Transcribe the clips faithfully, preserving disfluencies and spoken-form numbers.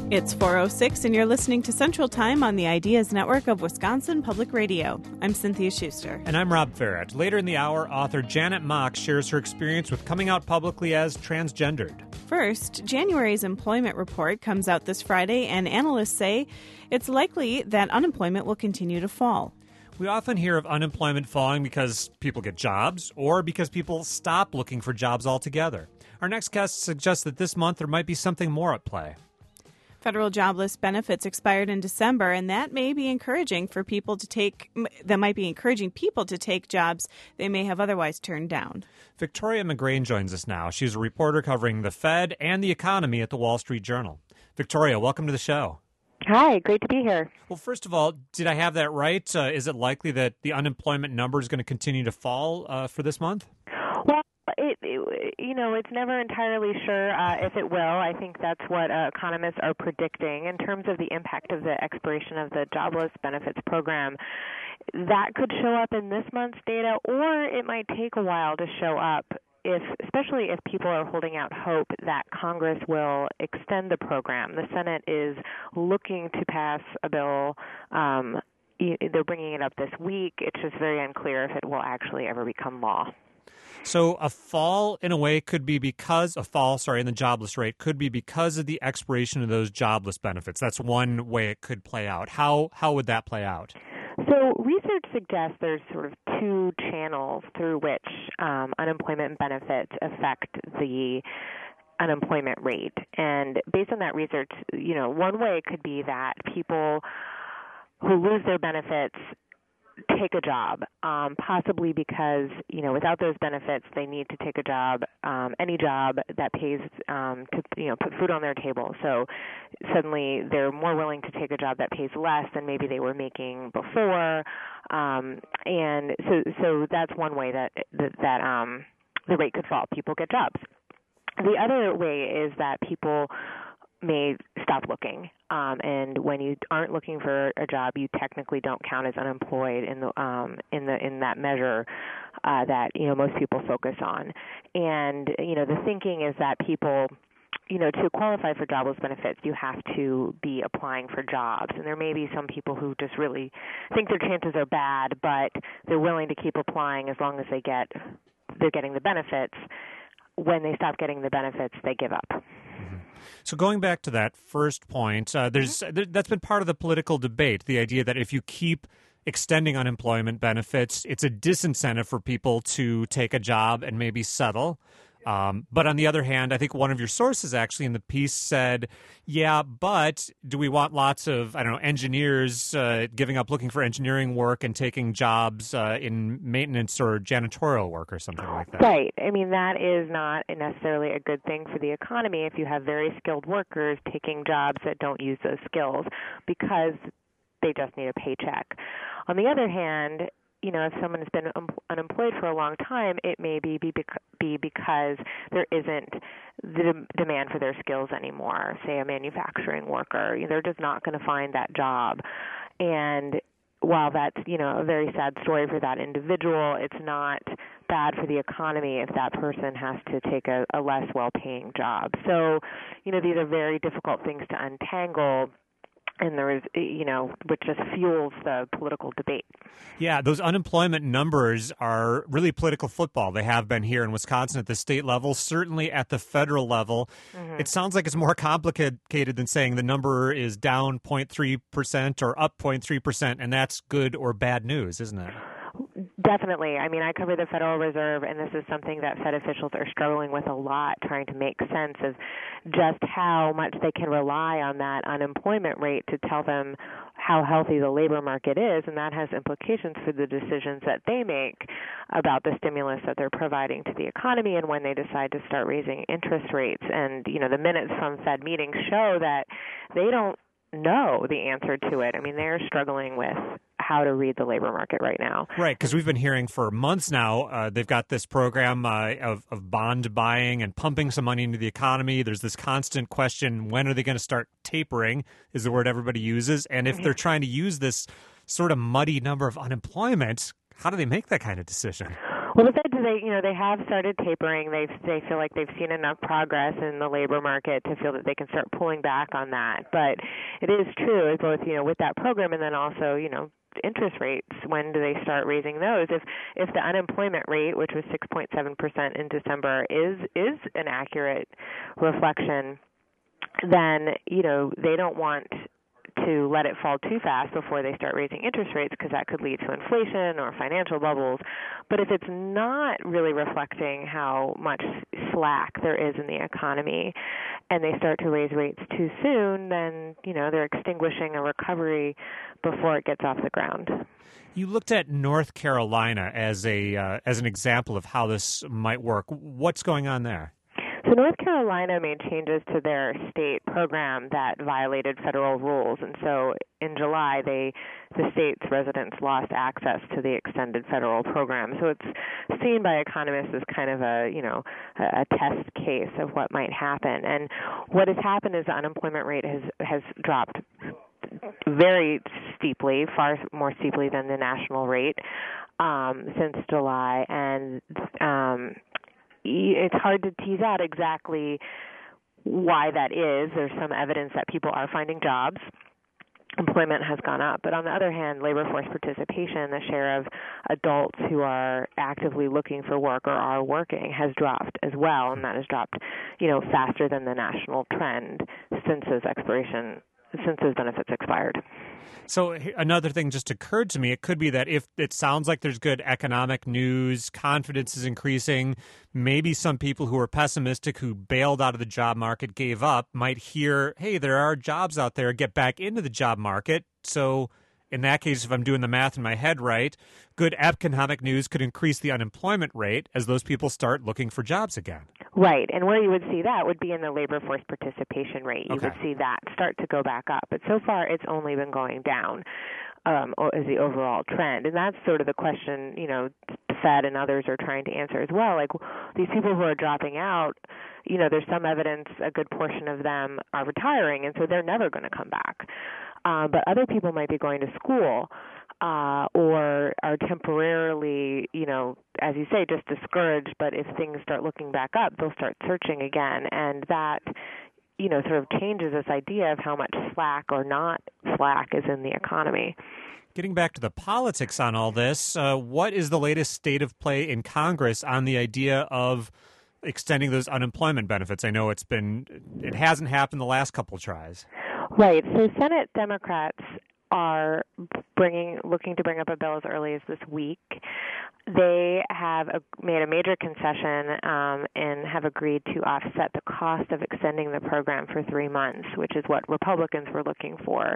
It's four oh six, and you're listening to Central Time on the Ideas Network of Wisconsin Public Radio. I'm Cynthia Schuster. And I'm Rob Farrett. Later in the hour, author Janet Mock shares her experience with coming out publicly as transgendered. First, January's employment report comes out this Friday, and analysts say it's likely that unemployment will continue to fall. We often hear of unemployment falling because people get jobs or because people stop looking for jobs altogether. Our next guest suggests that this month there might be something more at play. Federal jobless benefits expired in December, and that may be encouraging for people to take, that might be encouraging people to take jobs they may have otherwise turned down. Victoria McGrane joins us now. She's a reporter covering the Fed and the economy at the Wall Street Journal. Victoria, welcome to the show. Hi, great to be here. Well, first of all, did I have that right? Uh, is it likely that the unemployment number is going to continue to fall uh, for this month? Well, It, it, you know, it's never entirely sure uh, if it will. I think that's what uh, economists are predicting. In terms of the impact of the expiration of the jobless benefits program, that could show up in this month's data, or it might take a while to show up, if, especially if people are holding out hope that Congress will extend the program. The Senate is looking to pass a bill. Um, they're bringing it up this week. It's just very unclear if it will actually ever become law. So a fall, in a way, could be because a fall, sorry, in the jobless rate could be because of the expiration of those jobless benefits. That's one way it could play out. How how would that play out? So research suggests there's sort of two channels through which um, unemployment benefits affect the unemployment rate. And based on that research, you know, one way could be that people who lose their benefits take a job, um, possibly because, you know, without those benefits, they need to take a job, um, any job that pays um, to, you know, put food on their table. So suddenly they're more willing to take a job that pays less than maybe they were making before. Um, and so, so that's one way that, that, that um, the rate could fall. People get jobs. The other way is that people may stop looking. Um, and when you aren't looking for a job, you technically don't count as unemployed in the um, in the in that measure uh, that you know most people focus on. And you know the thinking is that people, you know, to qualify for jobless benefits, you have to be applying for jobs. And there may be some people who just really think their chances are bad, but they're willing to keep applying as long as they get they're getting the benefits. When they stop getting the benefits, they give up. So going back to that first point, uh, there's there, that's been part of the political debate, the idea that if you keep extending unemployment benefits, it's a disincentive for people to take a job and maybe settle. Um, but on the other hand, I think one of your sources actually in the piece said, yeah, but do we want lots of, I don't know, engineers uh, giving up looking for engineering work and taking jobs uh, in maintenance or janitorial work or something like that? Right. I mean, that is not necessarily a good thing for the economy if you have very skilled workers taking jobs that don't use those skills because they just need a paycheck. On the other hand, you know, if someone has been um, unemployed for a long time, it may be, be, be because there isn't the de- demand for their skills anymore. Say a manufacturing worker, you know, they're just not going to find that job. And while that's, you know, a very sad story for that individual, it's not bad for the economy if that person has to take a, a less well-paying job. So, you know, these are very difficult things to untangle. And there is, you know, which just fuels the political debate. Yeah, those unemployment numbers are really political football. They have been here in Wisconsin at the state level, certainly at the federal level. Mm-hmm. It sounds like it's more complicated than saying the number is down zero point three percent or up zero point three percent, and that's good or bad news, isn't it? Definitely. I mean, I cover the Federal Reserve, and this is something that Fed officials are struggling with a lot, trying to make sense of just how much they can rely on that unemployment rate to tell them how healthy the labor market is, and that has implications for the decisions that they make about the stimulus that they're providing to the economy and when they decide to start raising interest rates. And, you know, the minutes from Fed meetings show that they don't know the answer to it. I mean, they're struggling with how to read the labor market right now. Right, because we've been hearing for months now, uh, they've got this program uh, of, of bond buying and pumping some money into the economy. There's this constant question, when are they going to start tapering, is the word everybody uses. And if they're trying to use this sort of muddy number of unemployment, how do they make that kind of decision? Well, the Fed, they, you know, they have started tapering. They they feel like they've seen enough progress in the labor market to feel that they can start pulling back on that. But it is true, both, you know, with that program and then also, you know, interest rates. When do they start raising those? If if the unemployment rate, which was six point seven percent in December, is is an accurate reflection, then, you know, they don't want to let it fall too fast before they start raising interest rates, because that could lead to inflation or financial bubbles. But if it's not really reflecting how much slack there is in the economy and they start to raise rates too soon, then, you know, they're extinguishing a recovery before it gets off the ground. You looked at North Carolina as a uh, as an example of how this might work. What's going on there? So North Carolina made changes to their state program that violated federal rules, and so in July, they the state's residents lost access to the extended federal program. So it's seen by economists as kind of a, you know, a test case of what might happen. And what has happened is the unemployment rate has has dropped very steeply, far more steeply than the national rate um, since July, and um, it's hard to tease out exactly why that is. There's some evidence that people are finding jobs. Employment has gone up. But on the other hand, labor force participation, the share of adults who are actively looking for work or are working, has dropped as well, and that has dropped, you know, faster than the national trend since those expiration, since those benefits expired. So another thing just occurred to me, it could be that if it sounds like there's good economic news, confidence is increasing, maybe some people who are pessimistic, who bailed out of the job market, gave up, might hear, hey, there are jobs out there, get back into the job market. So in that case, if I'm doing the math in my head right, good economic news could increase the unemployment rate as those people start looking for jobs again. Right, and where you would see that would be in the labor force participation rate. You Okay. would see that start to go back up. But so far, it's only been going down um, as the overall trend. And that's sort of the question, you know, the Fed and others are trying to answer as well. Like, these people who are dropping out, you know, there's some evidence a good portion of them are retiring, and so they're never going to come back. Uh, but other people might be going to school uh, or are temporarily, you know, as you say, just discouraged. But if things start looking back up, they'll start searching again. And that, you know, sort of changes this idea of how much slack or not slack is in the economy. Getting back to the politics on all this, uh, what is the latest state of play in Congress on the idea of extending those unemployment benefits? I know it's been, it hasn't happened the last couple of tries. Right. So Senate Democrats are bringing, looking to bring up a bill as early as this week. They have a, made a major concession um, and have agreed to offset the cost of extending the program for three months, which is what Republicans were looking for.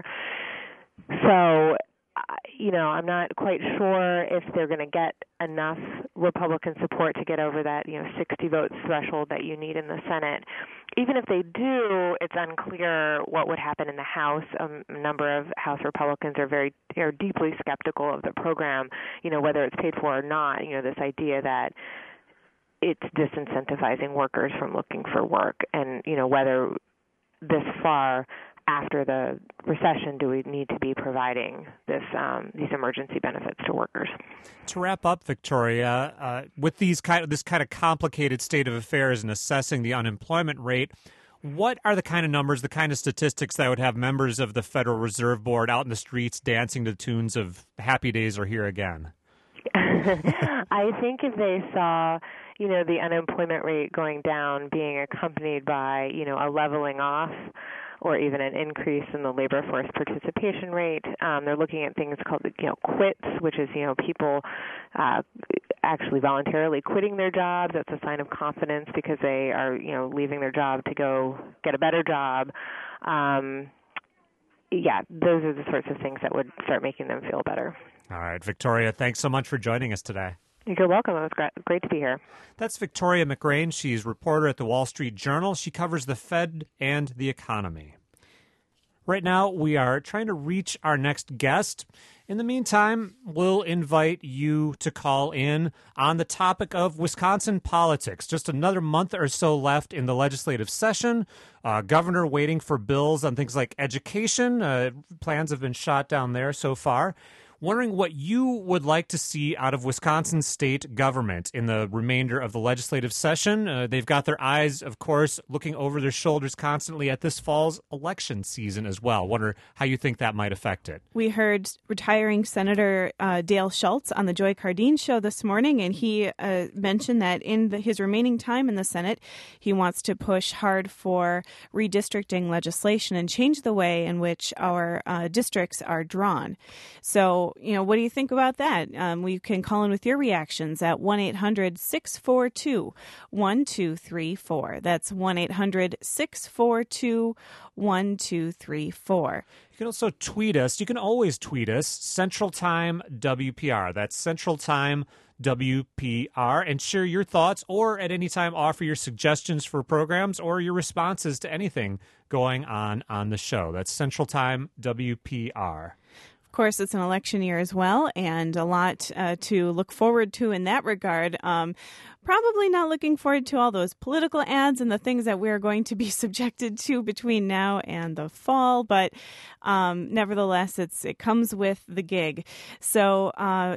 So, you know, I'm not quite sure if they're going to get enough Republican support to get over that, you know, sixty vote threshold that you need in the Senate. Even if they do, it's unclear what would happen in the House. Um, a number of House Republicans are very are deeply skeptical of the program, you know, whether it's paid for or not. You know, this idea that it's disincentivizing workers from looking for work, and, you know, whether this far after the recession do we need to be providing this um, these emergency benefits to workers. To wrap up, Victoria, uh, with these kind of this kind of complicated state of affairs and assessing the unemployment rate, what are the kind of numbers, the kind of statistics that would have members of the Federal Reserve Board out in the streets dancing to the tunes of "Happy Days Are Here Again"? I think if they saw, you know, the unemployment rate going down being accompanied by, you know, a leveling off or even an increase in the labor force participation rate. Um, they're looking at things called, you know, quits, which is, you know, people uh, actually voluntarily quitting their jobs. That's a sign of confidence because they are, you know, leaving their job to go get a better job. Um, yeah, those are the sorts of things that would start making them feel better. All right, Victoria, thanks so much for joining us today. You're welcome. It was great, great to be here. That's Victoria McGrane. She's a reporter at the Wall Street Journal. She covers the Fed and the economy. Right now, we are trying to reach our next guest. In the meantime, we'll invite you to call in on the topic of Wisconsin politics. Just another month or so left in the legislative session. Uh, governor waiting for bills on things like education. Uh, plans have been shot down there so far. wondering what you would like to see out of Wisconsin state government in the remainder of the legislative session. Uh, they've got their eyes, of course, looking over their shoulders constantly at this fall's election season as well. Wonder how you think that might affect it. We heard retiring Senator uh, Dale Schultz on the Joy Cardine show this morning, and he uh, mentioned that in the, his remaining time in the Senate, he wants to push hard for redistricting legislation and change the way in which our uh, districts are drawn. So, you know, what do you think about that? Um, we can call in with your reactions at one eight hundred six four two one two three four. That's one eight hundred six four two one two three four. You can also tweet us. You can always tweet us, Central Time W P R. That's Central Time W P R, and share your thoughts, or at any time offer your suggestions for programs or your responses to anything going on on the show. That's Central Time W P R. Of course, it's an election year as well, and a lot uh, to look forward to in that regard. Um, probably not looking forward to all those political ads and the things that we're going to be subjected to between now and the fall, but um, nevertheless, it's it comes with the gig. So uh,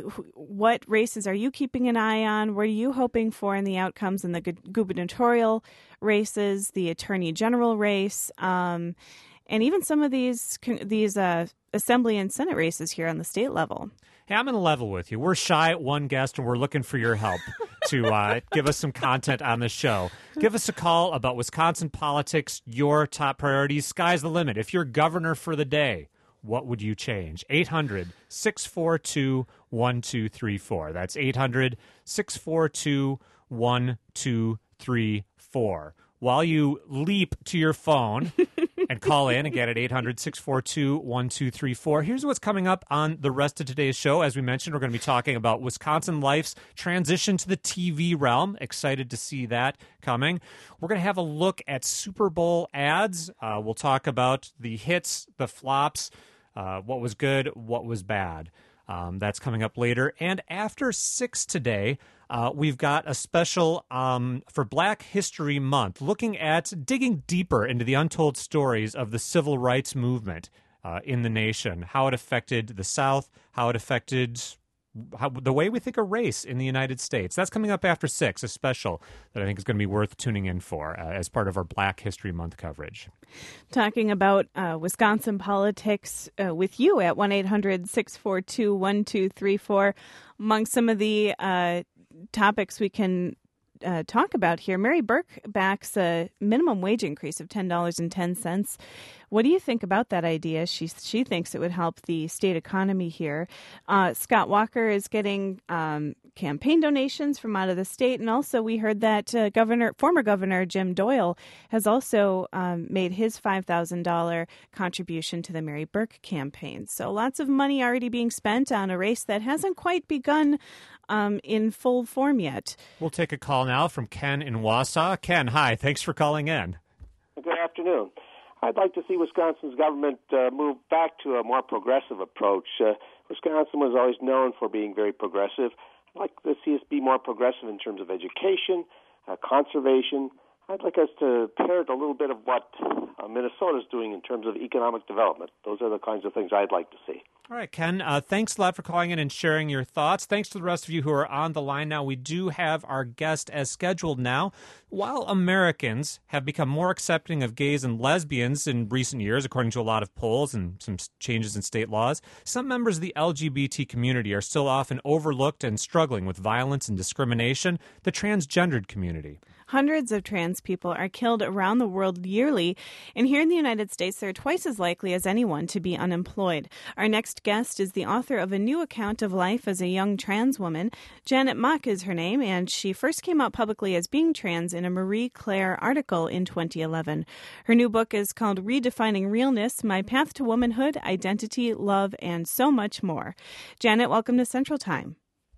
what races are you keeping an eye on? What are you hoping for in the outcomes in the gu- gubernatorial races, the attorney general race, um, and even some of these these uh, assembly and Senate races here on the state level? Hey, I'm going to level with you. We're shy at one guest, and we're looking for your help to uh, give us some content on the show. Give us a call about Wisconsin politics, your top priorities. Sky's the limit. If you're governor for the day, what would you change? eight hundred six four two one two three four. That's eight hundred six four two one two three four. While you leap to your phone and call in again at eight hundred six four two one two three four. Here's what's coming up on the rest of today's show. As we mentioned, we're going to be talking about Wisconsin Life's transition to the T V realm. Excited to see that coming. We're going to have a look at Super Bowl ads. Uh, we'll talk about the hits, the flops, uh, what was good, what was bad. Um, that's coming up later. And after six today, uh, we've got a special um, for Black History Month, looking at digging deeper into the untold stories of the civil rights movement uh, in the nation, how it affected the South, how it affected how, the way we think of race in the United States. That's coming up after six, a special that I think is going to be worth tuning in for uh, as part of our Black History Month coverage. Talking about uh, Wisconsin politics uh, with you at one eight hundred six four two one two three four. Among some of the uh, topics we can uh, talk about here, Mary Burke backs a minimum wage increase of ten dollars and ten cents. What do you think about that idea? She she thinks it would help the state economy here. Uh, Scott Walker is getting um, campaign donations from out of the state, and also we heard that uh, Governor, former Governor Jim Doyle has also um, made his five thousand dollars contribution to the Mary Burke campaign. So lots of money already being spent on a race that hasn't quite begun um, in full form yet. We'll take a call now from Ken in Wausau. Ken, hi. Thanks for calling in. Good afternoon. I'd like to see Wisconsin's government uh, move back to a more progressive approach. Uh, Wisconsin was always known for being very progressive. I'd like to see us be more progressive in terms of education, uh, conservation. I'd like us to parrot a little bit of what uh, Minnesota is doing in terms of economic development. Those are the kinds of things I'd like to see. All right, Ken, uh, thanks a lot for calling in and sharing your thoughts. Thanks to the rest of you who are on the line now. We do have our guest as scheduled now. While Americans have become more accepting of gays and lesbians in recent years, according to a lot of polls and some changes in state laws, some members of the L G B T community are still often overlooked and struggling with violence and discrimination. The transgendered community. Hundreds of trans people are killed around the world yearly, and here in the United States, they're twice as likely as anyone to be unemployed. Our next guest is the author of a new account of life as a young trans woman. Janet Mock is her name, and she first came out publicly as being trans in a Marie Claire article in twenty eleven. Her new book is called Redefining Realness, My Path to Womanhood, Identity, Love, and so much more. Janet, welcome to Central Time.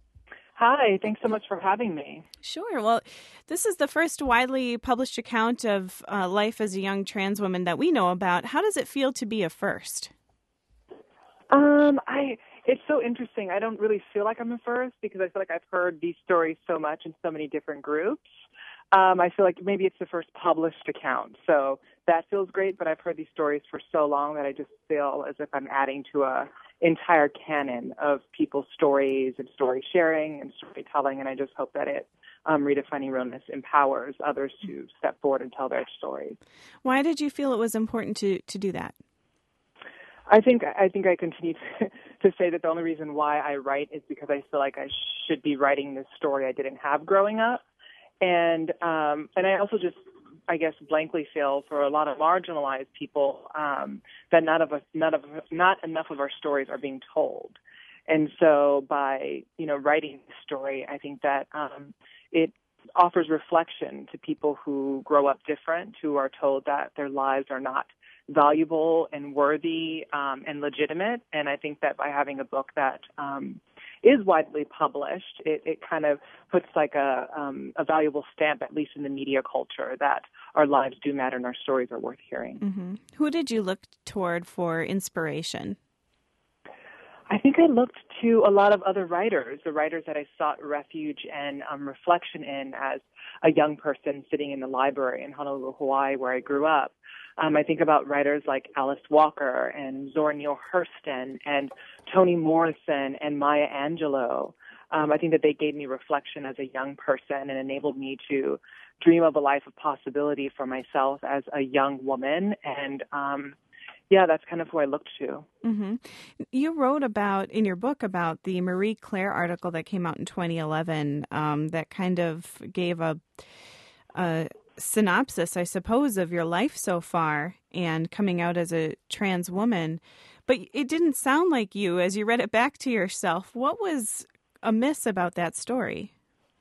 Hi, thanks so much for having me. Sure. Well, this is the first widely published account of uh, life as a young trans woman that we know about. How does it feel to be a first? Um, I it's so interesting. I don't really feel like I'm a first because I feel like I've heard these stories so much in so many different groups. Um, I feel like maybe it's the first published account, so that feels great. But I've heard these stories for so long that I just feel as if I'm adding to a entire canon of people's stories and story sharing and storytelling, and I just hope that it, um, Redefining Realness, empowers others to step forward and tell their stories. Why did you feel it was important to, to do that? I think I think I continue to, to say that the only reason why I write is because I feel like I should be writing this story I didn't have growing up, and um, and I also just I guess blankly feel for a lot of marginalized people um, that none of us, none of not enough of our stories are being told, and so by you know writing the story, I think that um, it offers reflection to people who grow up different, who are told that their lives are not valuable and worthy um, and legitimate. And I think that by having a book that um, is widely published, it, it kind of puts like a, um, a valuable stamp, at least in the media culture, that our lives do matter and our stories are worth hearing. Mm-hmm. Who did you look toward for inspiration? I think I looked to a lot of other writers, the writers that I sought refuge and um, reflection in as a young person sitting in the library in Honolulu, Hawaii, where I grew up. Um, I think about writers like Alice Walker and Zora Neale Hurston and Toni Morrison and Maya Angelou. Um, I think that they gave me reflection as a young person and enabled me to dream of a life of possibility for myself as a young woman. And um, yeah, that's kind of who I looked to. Mm-hmm. You wrote about, in your book, about the Marie Claire article that came out in twenty eleven um, that kind of gave a, a synopsis, I suppose, of your life so far and coming out as a trans woman. But it didn't sound like you as you read it back to yourself. What was amiss about that story?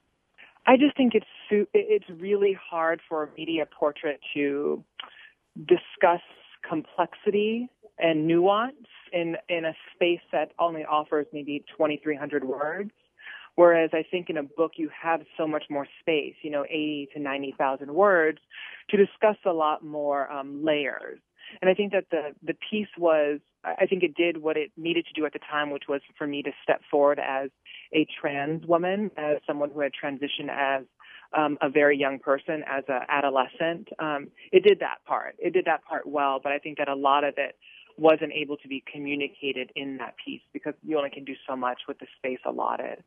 I just think it's it's really hard for a media portrait to discuss complexity and nuance in, in a space that only offers maybe twenty-three hundred words. Whereas I think in a book you have so much more space, you know, eighty to ninety thousand words to discuss a lot more um, layers. And I think that the, the piece was, I think it did what it needed to do at the time, which was for me to step forward as a trans woman, as someone who had transitioned as um, a very young person, as an adolescent. Um, it did that part. It did that part well, but I think that a lot of it wasn't able to be communicated in that piece because you only can do so much with the space allotted.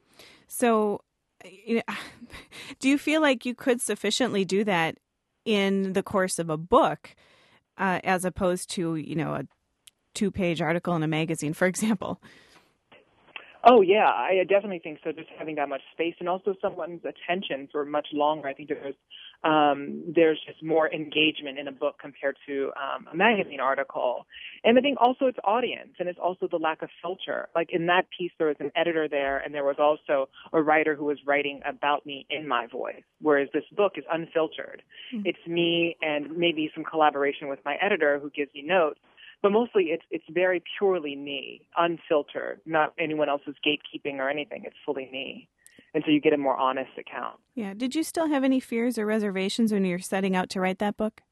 So, you know, do you feel like you could sufficiently do that in the course of a book, uh, as opposed to, you know, a two-page article in a magazine, for example? Oh, yeah, I definitely think so, just having that much space and also someone's attention for much longer. I think there's um, there's just more engagement in a book compared to um, a magazine article. And I think also it's audience, and it's also the lack of filter. Like in that piece, there was an editor there, and there was also a writer who was writing about me in my voice, whereas this book is unfiltered. Mm-hmm. It's me and maybe some collaboration with my editor who gives me notes. But mostly it's it's very purely me, unfiltered, not anyone else's gatekeeping or anything. It's fully me. And so you get a more honest account. Yeah. Did you still have any fears or reservations when you were setting out to write that book?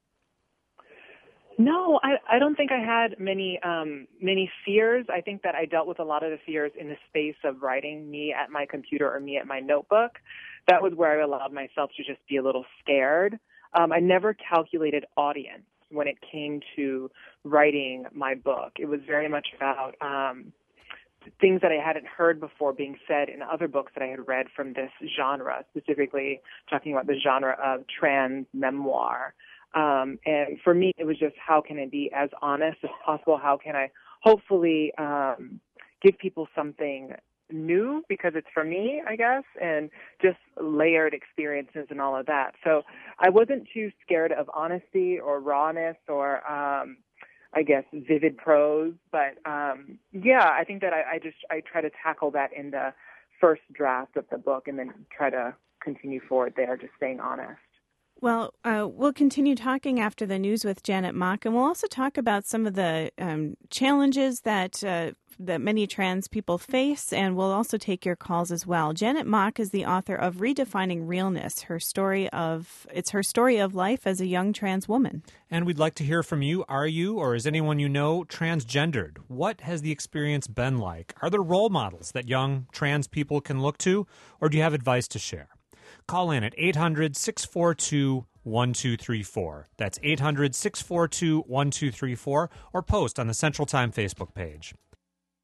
No, I, I don't think I had many um, many fears. I think that I dealt with a lot of the fears in the space of writing, me at my computer or me at my notebook. That was where I allowed myself to just be a little scared. Um, I never calculated audience when it came to writing my book. It was very much about um, things that I hadn't heard before being said in other books that I had read from this genre, specifically talking about the genre of trans memoir. Um, and for me, it was just how can I be as honest as possible? How can I hopefully um, give people something new because it's for me, I guess, and just layered experiences and all of that. So I wasn't too scared of honesty or rawness or, um, I guess, vivid prose. But, um, yeah, I think that I, I just I try to tackle that in the first draft of the book and then try to continue forward there, just staying honest. Well, uh, we'll continue talking after the news with Janet Mock, and we'll also talk about some of the um, challenges that uh, that many trans people face, and we'll also take your calls as well. Janet Mock is the author of Redefining Realness, her story of it's her story of life as a young trans woman. And we'd like to hear from you. Are you, or is anyone you know, transgendered? What has the experience been like? Are there role models that young trans people can look to, or do you have advice to share? Call in at eight hundred, six four two, one two three four. That's eight hundred, six four two, one two three four, or post on the Central Time Facebook page.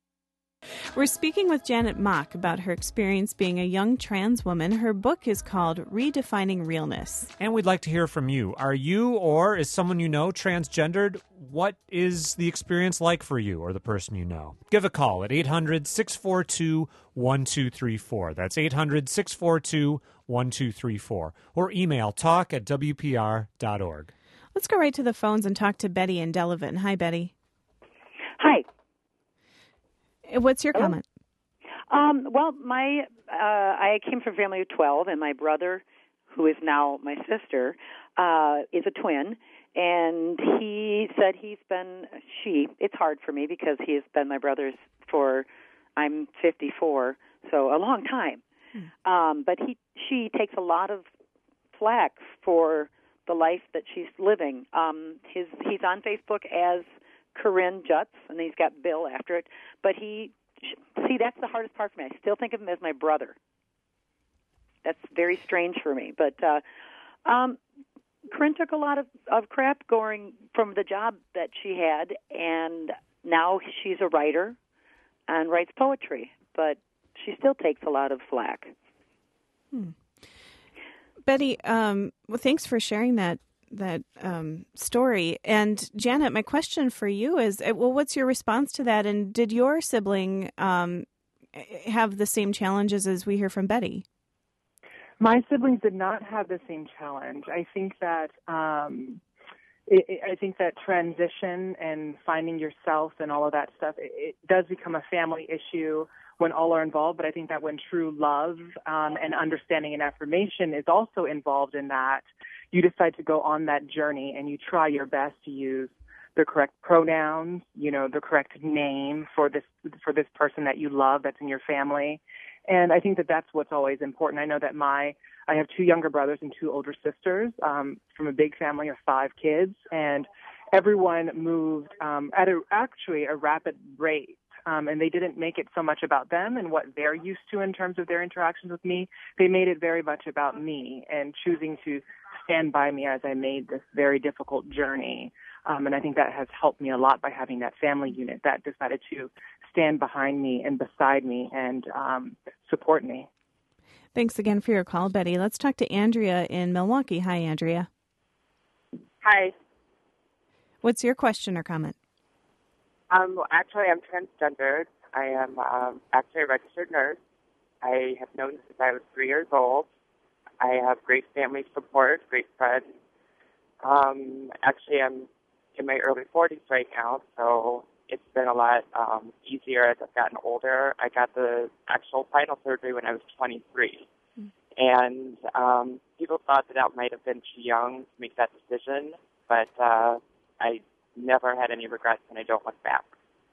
We're speaking with Janet Mock about her experience being a young trans woman. Her book is called Redefining Realness. And we'd like to hear from you. Are you or is someone you know transgendered? What is the experience like for you or the person you know? Give a call at eight hundred, six four two, one two three four. That's eight hundred, six four two, one two three four. Or email talk at w p r dot org. Let's go right to the phones and talk to Betty in Delavan. Hi, Betty. Hi. What's your Hello? comment? Um, well, my uh, I came from a family of twelve, and my brother, who is now my sister, uh, is a twin. And he said he's been, she, it's hard for me because he has been my brother's for, I'm fifty-four, so a long time. Hmm. Um, but he, she takes a lot of flack for the life that she's living. Um, his, he's on Facebook as Corinne Jutz, and he's got Bill after it. But he, see, that's the hardest part for me. I still think of him as my brother. That's very strange for me. But uh, um, Corinne took a lot of, of crap going from the job that she had, and now she's a writer and writes poetry. But she still takes a lot of flack. Hmm. Betty, um, well, thanks for sharing that that um, story. And Janet, my question for you is, well, what's your response to that? And did your sibling um, have the same challenges as we hear from Betty? My siblings did not have the same challenge. I think that um, it, it, I think that transition and finding yourself and all of that stuff, it, it does become a family issue when all are involved. But I think that when true love um, and understanding and affirmation is also involved in that, you decide to go on that journey and you try your best to use the correct pronouns, you know, the correct name for this for this person that you love that's in your family. And I think that that's what's always important. I know that my I have two younger brothers and two older sisters um, from a big family of five kids, and everyone moved um, at a, actually a rapid rate. Um, and they didn't make it so much about them and what they're used to in terms of their interactions with me. They made it very much about me and choosing to stand by me as I made this very difficult journey. Um, and I think that has helped me a lot by having that family unit that decided to stand behind me and beside me and um, support me. Thanks again for your call, Betty. Let's talk to Andrea in Milwaukee. Hi, Andrea. Hi. What's your question or comment? Um, well, actually, I'm transgendered. I am um, actually a registered nurse. I have known since I was three years old. I have great family support, great friends. Um, actually, I'm in my early forties right now, so it's been a lot um, easier as I've gotten older. I got the actual spinal surgery when I was twenty-three. Mm. And um, people thought that that might have been too young to make that decision, but uh, I never had any regrets, and I don't look back.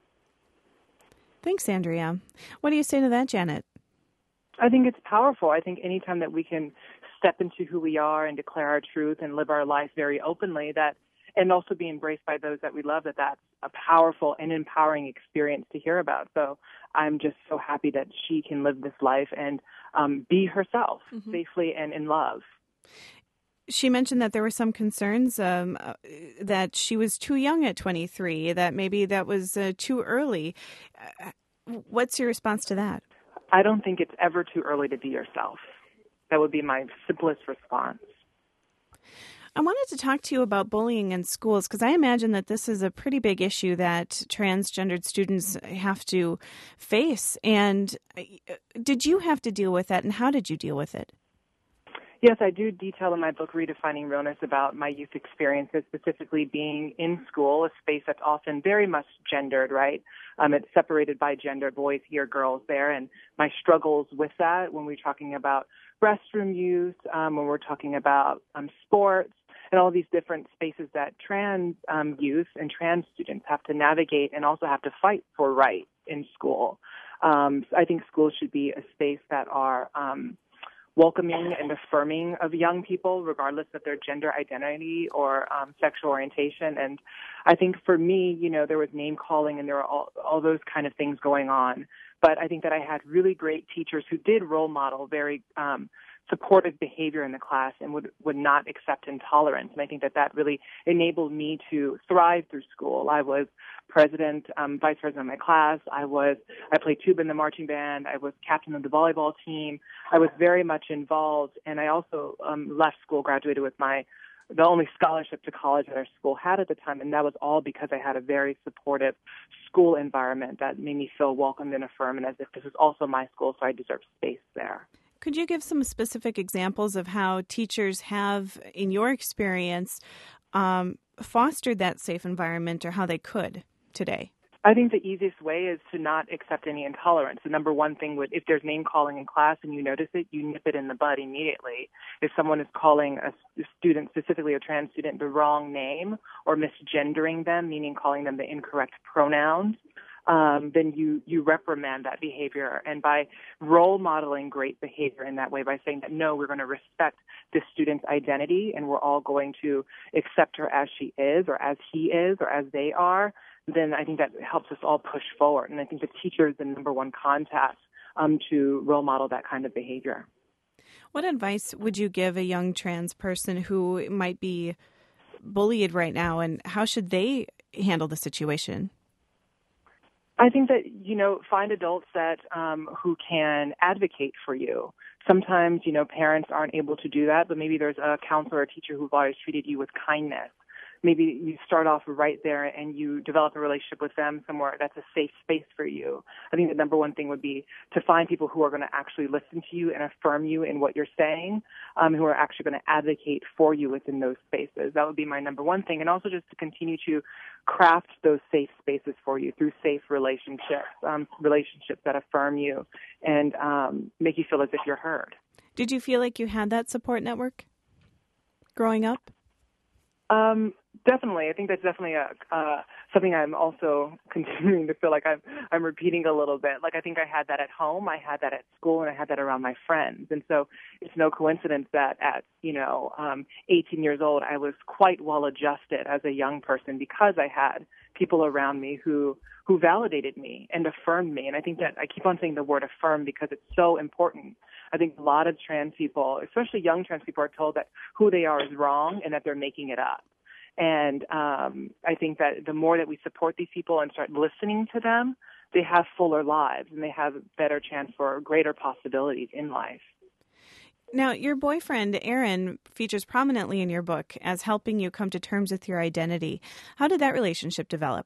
Thanks, Andrea. What do you say to that, Janet? I think it's powerful. I think anytime that we can step into who we are and declare our truth and live our life very openly, that and also be embraced by those that we love, that that's a powerful and empowering experience to hear about. So I'm just so happy that she can live this life and um, be herself mm-hmm. safely and in love. She mentioned that there were some concerns um, uh, that she was too young at twenty-three, that maybe that was uh, too early. Uh, what's your response to that? I don't think it's ever too early to be yourself. That would be my simplest response. I wanted to talk to you about bullying in schools because I imagine that this is a pretty big issue that transgendered students have to face. And did you have to deal with that, and how did you deal with it? Yes, I do detail in my book, Redefining Realness, about my youth experiences, specifically being in school, a space that's often very much gendered, right? Um, it's separated by gender, boys here, girls there, and my struggles with that when we're talking about restroom use, um, when we're talking about um, sports, and all these different spaces that trans um, youth and trans students have to navigate and also have to fight for rights in school. Um, so I think schools should be a space that are um, welcoming and affirming of young people, regardless of their gender identity or um, sexual orientation. And I think for me, you know, there was name calling and there were all, all those kind of things going on. But I think that I had really great teachers who did role model very um, supportive behavior in the class and would, would not accept intolerance. And I think that that really enabled me to thrive through school. I was president, um, vice president of my class. I was, I played tuba in the marching band. I was captain of the volleyball team. I was very much involved. And I also um, left school, graduated with my the only scholarship to college that our school had at the time, and that was all because I had a very supportive school environment that made me feel welcomed and affirmed, and as if this was also my school, so I deserved space there. Could you give some specific examples of how teachers have, in your experience, um, fostered that safe environment, or how they could today? I think the easiest way is to not accept any intolerance. The number one thing would, if there's name calling in class and you notice it, you nip it in the bud immediately. If someone is calling a student, specifically a trans student, the wrong name or misgendering them, meaning calling them the incorrect pronouns, um, then you, you reprimand that behavior. And by role modeling great behavior in that way, by saying that, no, we're going to respect this student's identity and we're all going to accept her as she is or as he is or as they are, then I think that helps us all push forward. And I think the teacher is the number one contact um, to role model that kind of behavior. What advice would you give a young trans person who might be bullied right now, and how should they handle the situation? I think that, you know, find adults that um, who can advocate for you. Sometimes, you know, parents aren't able to do that, but maybe there's a counselor or a teacher who've always treated you with kindness. Maybe you start off right there and you develop a relationship with them somewhere that's a safe space for you. I think the number one thing would be to find people who are going to actually listen to you and affirm you in what you're saying, um, who are actually going to advocate for you within those spaces. That would be my number one thing. And also just to continue to craft those safe spaces for you through safe relationships, um, relationships that affirm you and um, make you feel as if you're heard. Did you feel like you had that support network growing up? Um, definitely. I think that's definitely a, uh, something I'm also continuing to feel like I'm, I'm repeating a little bit. Like I think I had that at home, I had that at school, and I had that around my friends. And so it's no coincidence that at, you know, um, eighteen years old, I was quite well adjusted as a young person because I had people around me who, who validated me and affirmed me. And I think that I keep on saying the word affirm because it's so important. I think a lot of trans people, especially young trans people, are told that who they are is wrong and that they're making it up. And um, I think that the more that we support these people and start listening to them, they have fuller lives and they have a better chance for greater possibilities in life. Now, your boyfriend, Aaron, features prominently in your book as helping you come to terms with your identity. How did that relationship develop?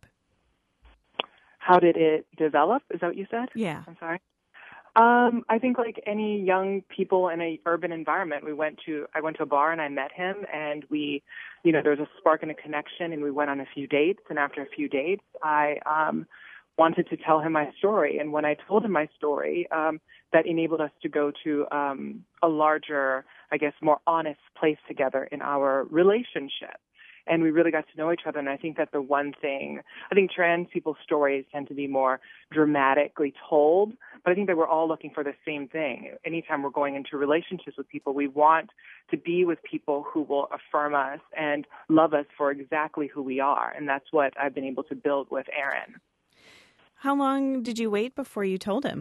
How did it develop? Is that what you said? Yeah. I'm sorry. Um, I think like any young people in a urban environment, we went to, I went to a bar and I met him and we, you know, there was a spark and a connection and we went on a few dates. And after a few dates, I, um, wanted to tell him my story. And when I told him my story, um, that enabled us to go to, um, a larger, I guess, more honest place together in our relationship. And we really got to know each other. And I think that the one thing, I think trans people's stories tend to be more dramatically told, but I think that we're all looking for the same thing. Anytime we're going into relationships with people, we want to be with people who will affirm us and love us for exactly who we are. And that's what I've been able to build with Aaron. How long did you wait before you told him?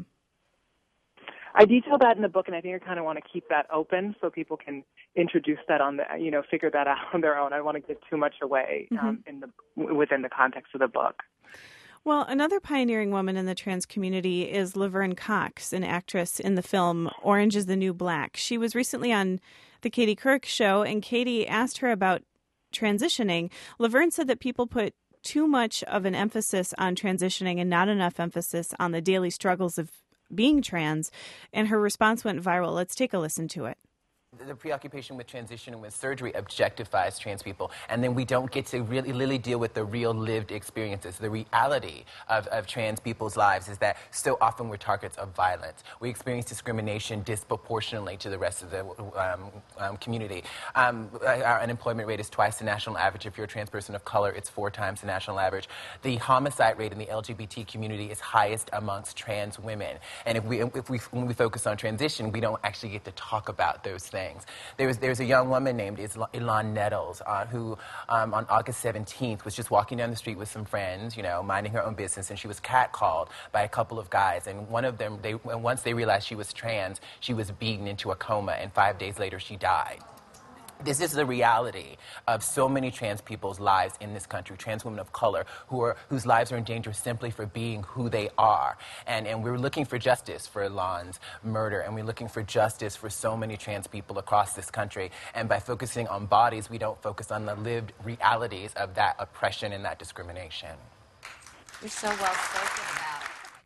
I detail that in the book, and I think I kind of want to keep that open so people can introduce that on the, you know, figure that out on their own. I don't want to give too much away mm-hmm. um, in the within the context of the book. Well, another pioneering woman in the trans community is Laverne Cox, an actress in the film Orange is the New Black. She was recently on the Katie Couric show, and Katie asked her about transitioning. Laverne said that people put too much of an emphasis on transitioning and not enough emphasis on the daily struggles of being trans, and her response went viral. Let's take a listen to it. The preoccupation with transition and with surgery objectifies trans people, and then we don't get to really, really deal with the real lived experiences. The reality of, of trans people's lives is that so often we're targets of violence. We experience discrimination disproportionately to the rest of the um, um, community. Um, our unemployment rate is twice the national average. If you're a trans person of color, it's four times the national average. The homicide rate in the L G B T community is highest amongst trans women. And if we, if we, when we focus on transition, we don't actually get to talk about those things. things. There was, there was a young woman named Ilan Nettles uh, who um, on August seventeenth was just walking down the street with some friends, you know, minding her own business, and she was catcalled by a couple of guys. And one of them, they, once they realized she was trans, she was beaten into a coma, and five days later she died. This is the reality of so many trans people's lives in this country, trans women of color who are, whose lives are in danger simply for being who they are. And, and we're looking for justice for Ilan's murder, and we're looking for justice for so many trans people across this country. And by focusing on bodies, we don't focus on the lived realities of that oppression and that discrimination. You're so well spoken about.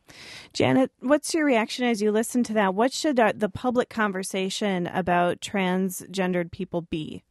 Janet, what's your reaction as you listen to that? What should uh, the public conversation about transgendered people be?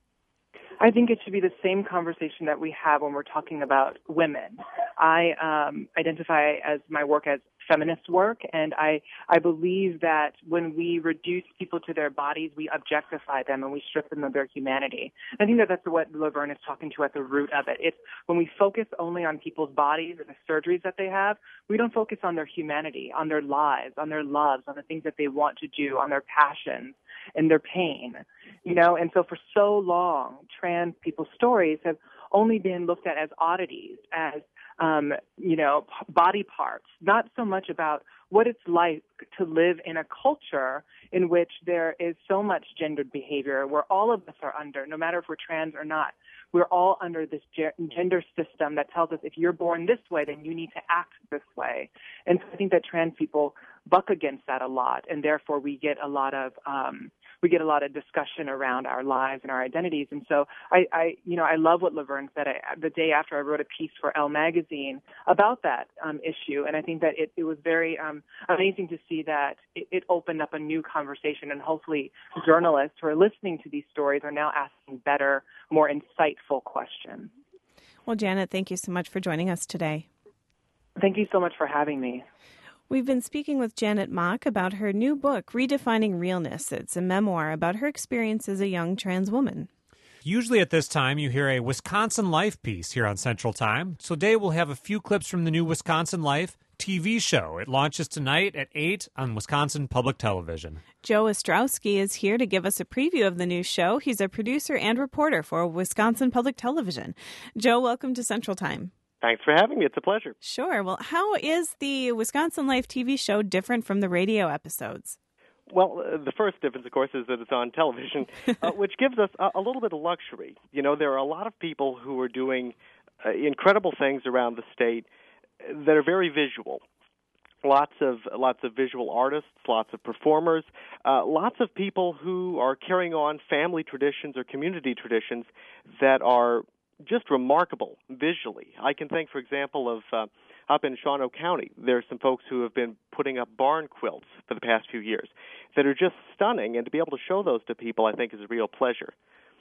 I think it should be the same conversation that we have when we're talking about women. I um, identify as my work as feminist work, and I, I believe that when we reduce people to their bodies, we objectify them and we strip them of their humanity. I think that that's what Laverne is talking to at the root of it. It's when we focus only on people's bodies and the surgeries that they have, we don't focus on their humanity, on their lives, on their loves, on the things that they want to do, on their passions and their pain. You know, and so for so long, trans people's stories have only been looked at as oddities, as Um, you know, body parts, not so much about what it's like to live in a culture in which there is so much gendered behavior, where all of us are under, no matter if we're trans or not, we're all under this ge- gender system that tells us if you're born this way, then you need to act this way. And so I think that trans people buck against that a lot, and therefore we get a lot of um, we get a lot of discussion around our lives and our identities. And so I, I you know, I love what Laverne said. I, the day after, I wrote a piece for Elle magazine about that um, issue, and I think that it, it was very um, amazing to see that it, it opened up a new conversation, and hopefully journalists who are listening to these stories are now asking better, more insightful questions. Well, Janet, thank you so much for joining us today. Thank you so much for having me. We've been speaking with Janet Mock about her new book, Redefining Realness. It's a memoir about her experience as a young trans woman. Usually at this time, you hear a Wisconsin Life piece here on Central Time. So today we'll have a few clips from the new Wisconsin Life T V show. It launches tonight at eight on Wisconsin Public Television. Joe Ostrowski is here to give us a preview of the new show. He's a producer and reporter for Wisconsin Public Television. Joe, welcome to Central Time. Thanks for having me. It's a pleasure. Sure. Well, how is the Wisconsin Life T V show different from the radio episodes? Well, uh, the first difference, of course, is that it's on television, uh, which gives us a, a little bit of luxury. You know, there are a lot of people who are doing uh, incredible things around the state that are very visual. Lots of lots of visual artists, lots of performers, uh, lots of people who are carrying on family traditions or community traditions that are just remarkable visually. I can think, for example, of uh, up in Shawano County, there's some folks who have been putting up barn quilts for the past few years that are just stunning, and to be able to show those to people, I think, is a real pleasure.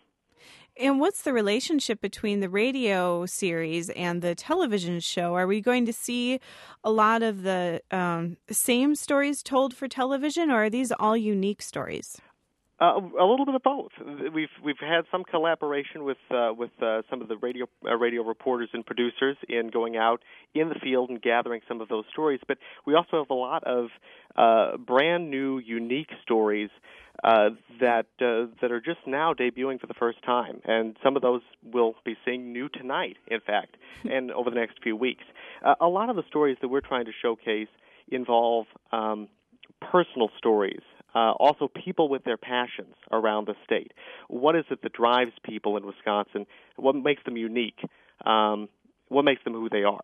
And what's the relationship between the radio series and the television show? Are we going to see a lot of the um, same stories told for television, or are these all unique stories? Uh, a little bit of both. We've we've had some collaboration with uh, with uh, some of the radio uh, radio reporters and producers in going out in the field and gathering some of those stories. But we also have a lot of uh, brand new, unique stories uh, that uh, that are just now debuting for the first time, and some of those we'll be seeing new tonight, in fact, and over the next few weeks. Uh, a lot of the stories that we're trying to showcase involve um, personal stories. Uh, also, people with their passions around the state. What is it that drives people in Wisconsin? What makes them unique? Um, what makes them who they are?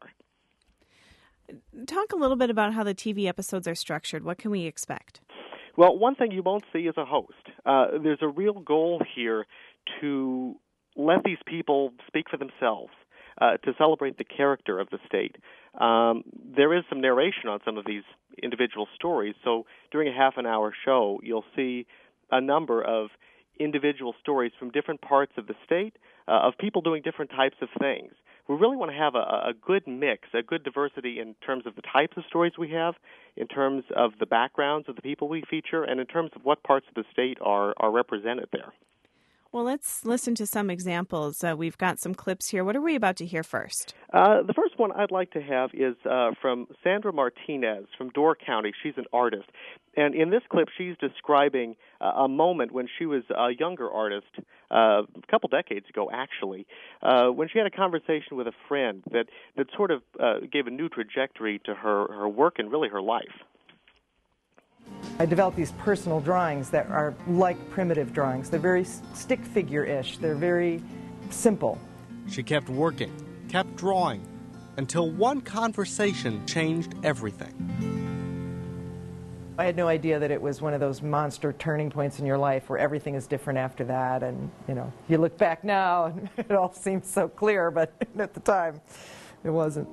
Talk a little bit about how the T V episodes are structured. What can we expect? Well, one thing you won't see is a host. Uh, there's a real goal here to let these people speak for themselves, uh, to celebrate the character of the state. Um, there is some narration on some of these individual stories, so during a half an hour show, you'll see a number of individual stories from different parts of the state, uh, of people doing different types of things. We really want to have a, a good mix, a good diversity in terms of the types of stories we have, in terms of the backgrounds of the people we feature, and in terms of what parts of the state are, are represented there. Well, let's listen to some examples. Uh, we've got some clips here. What are we about to hear first? Uh, the first one I'd like to have is uh, from Sandra Martinez from Door County. She's an artist. And in this clip, she's describing uh, a moment when she was a younger artist, uh, a couple decades ago, actually, uh, when she had a conversation with a friend that, that sort of uh, gave a new trajectory to her, her work and really her life. I developed these personal drawings that are like primitive drawings. They're very stick figure-ish. They're very simple. She kept working, kept drawing, until one conversation changed everything. I had no idea that it was one of those monster turning points in your life where everything is different after that. And, you know, you look back now and it all seems so clear, but at the time it wasn't.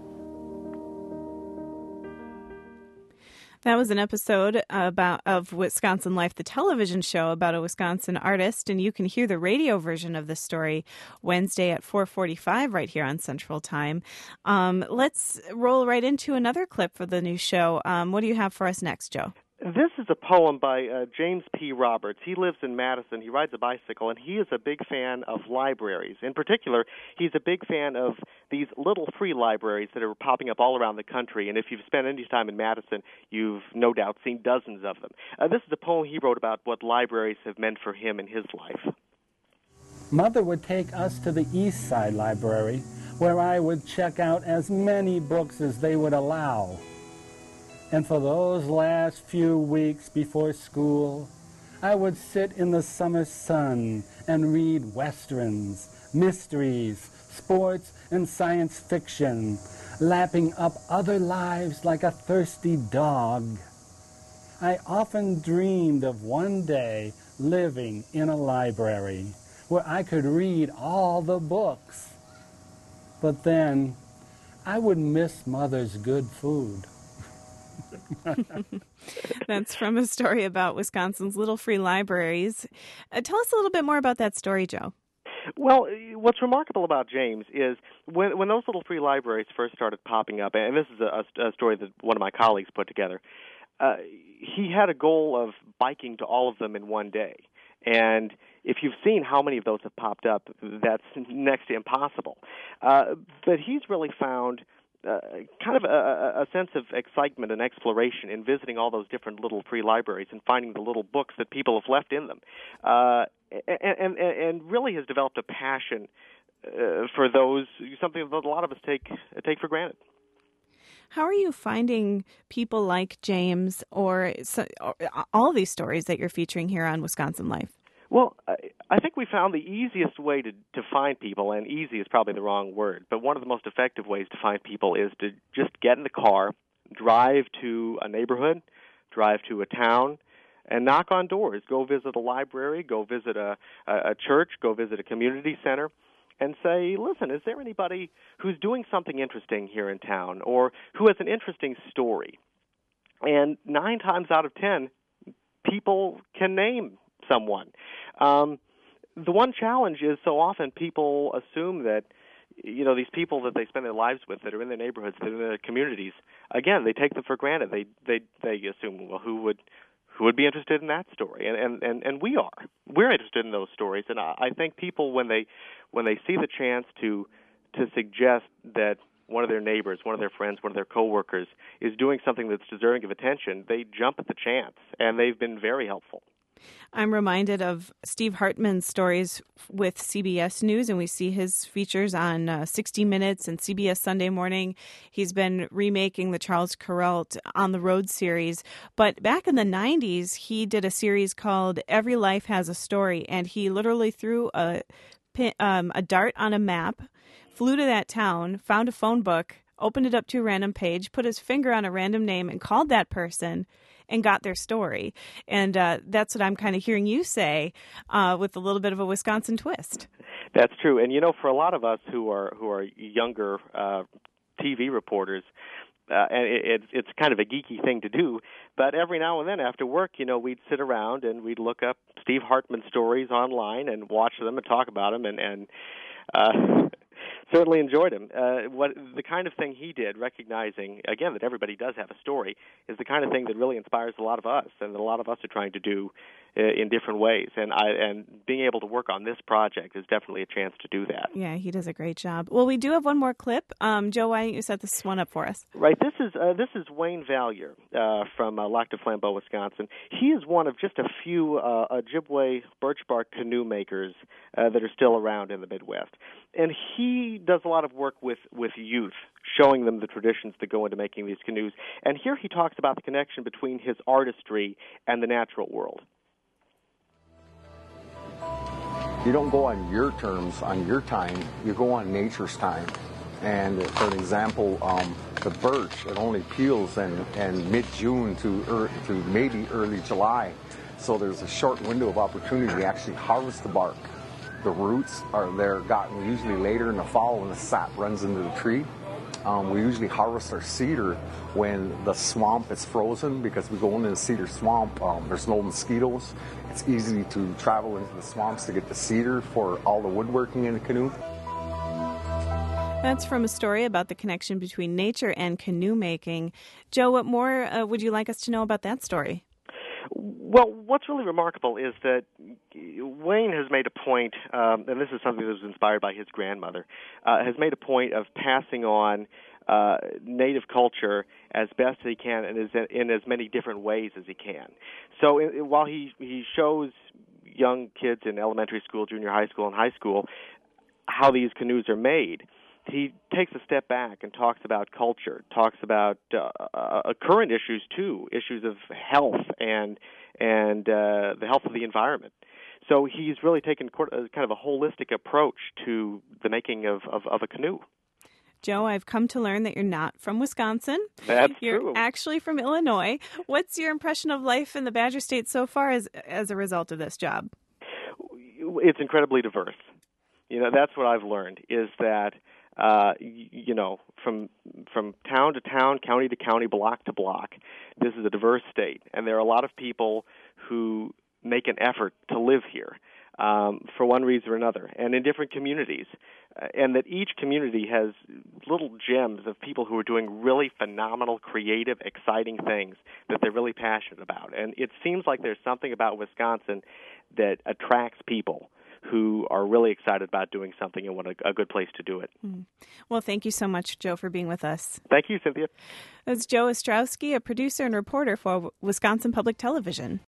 That was an episode about of Wisconsin Life, the television show about a Wisconsin artist, and you can hear the radio version of this story Wednesday at four forty-five right here on Central Time. Um, let's roll right into another clip for the new show. Um, what do you have for us next, Joe? This is a poem by uh, James P. Roberts. He lives in Madison. He rides a bicycle, and he is a big fan of libraries. In particular, he's a big fan of these little free libraries that are popping up all around the country. And if you've spent any time in Madison, you've no doubt seen dozens of them. Uh, this is a poem he wrote about what libraries have meant for him in his life. Mother would take us to the East Side Library, where I would check out as many books as they would allow. And for those last few weeks before school, I would sit in the summer sun and read westerns, mysteries, sports, and science fiction, lapping up other lives like a thirsty dog. I often dreamed of one day living in a library where I could read all the books. But then I would miss Mother's good food. That's from a story about Wisconsin's little free libraries. Uh, tell us a little bit more about that story, Joe. Well, what's remarkable about James is when when those little free libraries first started popping up, and this is a, a story that one of my colleagues put together, uh, he had a goal of biking to all of them in one day. And if you've seen how many of those have popped up, that's next to impossible. Uh, but he's really found Uh, kind of a, a sense of excitement and exploration in visiting all those different little free libraries and finding the little books that people have left in them, uh, and, and, and really has developed a passion uh, for those, something that a lot of us take take for granted. How are you finding people like James or, or all these stories that you're featuring here on Wisconsin Life? Well, I, I think we found the easiest way to, to find people, and easy is probably the wrong word, but one of the most effective ways to find people is to just get in the car, drive to a neighborhood, drive to a town, and knock on doors. Go visit a library, go visit a, a, a church, go visit a community center, and say, listen, is there anybody who's doing something interesting here in town or who has an interesting story? And nine times out of ten, people can name someone. Um, the one challenge is so often people assume that, you know, these people that they spend their lives with, that are in their neighborhoods, that are in their communities, again, they take them for granted. They they they assume, well, who would who would be interested in that story? And and, and, and we are. We're interested in those stories. And I, I think people, when they when they see the chance to to suggest that one of their neighbors, one of their friends, one of their coworkers is doing something that's deserving of attention, they jump at the chance, and they've been very helpful. I'm reminded of Steve Hartman's stories with C B S News, and we see his features on uh, sixty minutes and C B S Sunday Morning. He's been remaking the Charles Kuralt On the Road series. But back in the nineties, he did a series called Every Life Has a Story, and he literally threw a, um, a dart on a map, flew to that town, found a phone book, opened it up to a random page, put his finger on a random name, and called that person and got their story. And uh, that's what I'm kind of hearing you say, uh, with a little bit of a Wisconsin twist. That's true. And, you know, for a lot of us who are who are younger uh, T V reporters, uh, and it, it's it's kind of a geeky thing to do, but every now and then after work, you know, we'd sit around and we'd look up Steve Hartman stories online and watch them and talk about them. And, and uh, Certainly enjoyed him. Uh, what the kind of thing he did, recognizing again that everybody does have a story, is the kind of thing that really inspires a lot of us, and that a lot of us are trying to do uh, in different ways. And I and being able to work on this project is definitely a chance to do that. Yeah, he does a great job. Well, we do have one more clip. Um, Joe, why don't you set this one up for us? Right. This is uh, this is Wayne Vallier uh, from uh, Lac du Flambeau, Wisconsin. He is one of just a few uh, Ojibwe birch bark canoe makers uh, that are still around in the Midwest. And he does a lot of work with, with youth, showing them the traditions that go into making these canoes. And here he talks about the connection between his artistry and the natural world. You don't go on your terms, on your time. You go on nature's time. And for an example, um, the birch, it only peels in, in mid-June to, er, to maybe early July. So there's a short window of opportunity to actually harvest the bark. The roots are there gotten usually later in the fall when the sap runs into the tree. Um, we usually harvest our cedar when the swamp is frozen, because we go into the cedar swamp. Um, there's no mosquitoes. It's easy to travel into the swamps to get the cedar for all the woodworking in the canoe. That's from a story about the connection between nature and canoe making. Joe, what more uh, would you like us to know about that story? Well, what's really remarkable is that Wayne has made a point, um, and this is something that was inspired by his grandmother, uh, has made a point of passing on uh, native culture as best as he can and is in as many different ways as he can. So in, while he, he shows young kids in elementary school, junior high school, and high school how these canoes are made, he takes a step back and talks about culture, talks about uh, uh, current issues too, issues of health and and uh, the health of the environment. So he's really taken kind of a holistic approach to the making of, of, of a canoe. Joe, I've come to learn that you're not from Wisconsin. That's you're true. actually from Illinois. What's your impression of life in the Badger State so far as as a result of this job? It's incredibly diverse. You know, that's what I've learned, is that Uh, you know, from from town to town, county to county, block to block, this is a diverse state, and there are a lot of people who make an effort to live here um, for one reason or another, and in different communities, uh, and that each community has little gems of people who are doing really phenomenal, creative, exciting things that they're really passionate about. And it seems like there's something about Wisconsin that attracts people who are really excited about doing something and want a, a good place to do it. Mm. Well, thank you so much, Joe, for being with us. Thank you, Cynthia. That's Joe Ostrowski, a producer and reporter for Wisconsin Public Television.